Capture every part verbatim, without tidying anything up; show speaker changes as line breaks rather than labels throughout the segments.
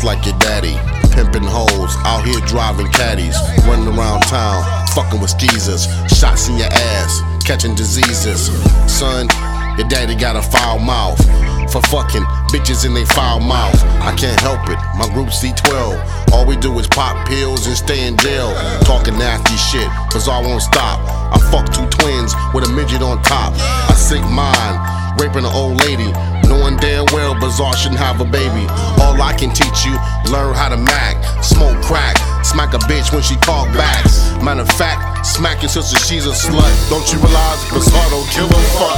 just like your daddy. Pimping hoes, out here driving caddies, running around town, fucking with skeezers, shots in your ass, catching diseases. Son, your daddy got a foul mouth for fucking bitches in they foul mouth. I can't help it, my group C twelve. All we do is pop pills and stay in jail. Talking nasty shit, Bizarre won't stop. I fuck two twins with a midget on top. I sink mine, raping an old lady, knowing damn well Bizarre shouldn't have a baby. All I can teach you, learn how to mac, smoke crack, smack a bitch when she talk back. Matter of fact, smack your sister, she's a slut. Don't you realize Bizarre don't give a fuck?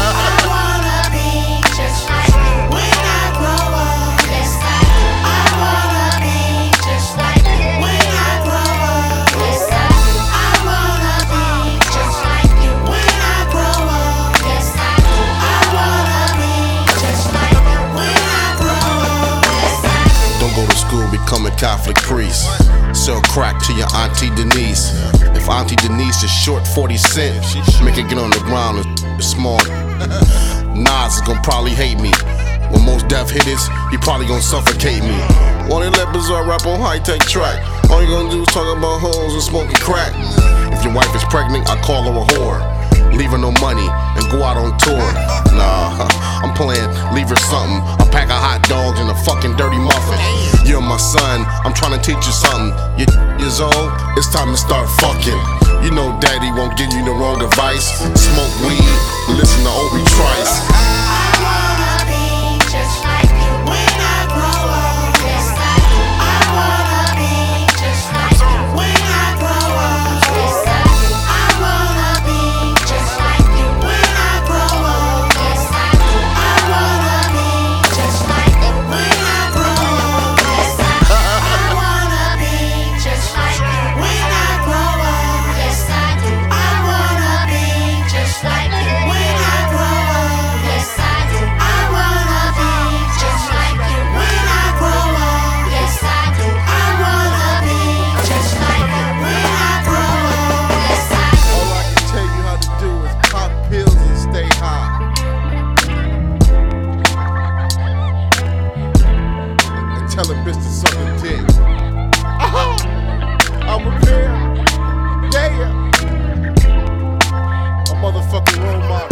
I wanna be just like you when I grow up. Yes, I wanna be just like you when I grow up. Yes, I wanna be just like you when I grow up. Yes, I wanna be just like you when I grow up. Yes, I
Don't go to school, become a Catholic priest. Sell crack to your Auntie Denise. If Auntie Denise is short forty cent, make it get on the ground and small. Nas is gonna probably hate me. When Mos Def hit it, he probably gonna suffocate me. Wanna let Bizarre rap on high-tech track. All you gonna do is talk about hoes and smoking crack. If your wife is pregnant, I call her a whore. Leave her no money and go out on tour. Nah, I'm playing leave her something. A pack of hot dogs and a fucking dirty muffin. You're my son, I'm trying to teach you something. You're years old, it's time to start fucking. You know daddy won't give you the wrong advice. Smoke weed, listen to Obi Trice.
I wanna be just like you when I grow up. Yes, I wanna be just like you when I grow up. Yes, I wanna be just like you when I grow up. Yes, I wanna be just like you when I grow up. Yes, I wanna be just like you when I grow up. Yes, I wanna be just like you when I grow up. Yes, I wanna be just like you when I grow up. Yes, I wanna be just like you when I grow up. Yes,
All I can tell you how to do is pop pills and stay high. And tell a bitch to suck a dick. Uh-huh. I'm a pair. Yeah, yeah. A motherfucking role model.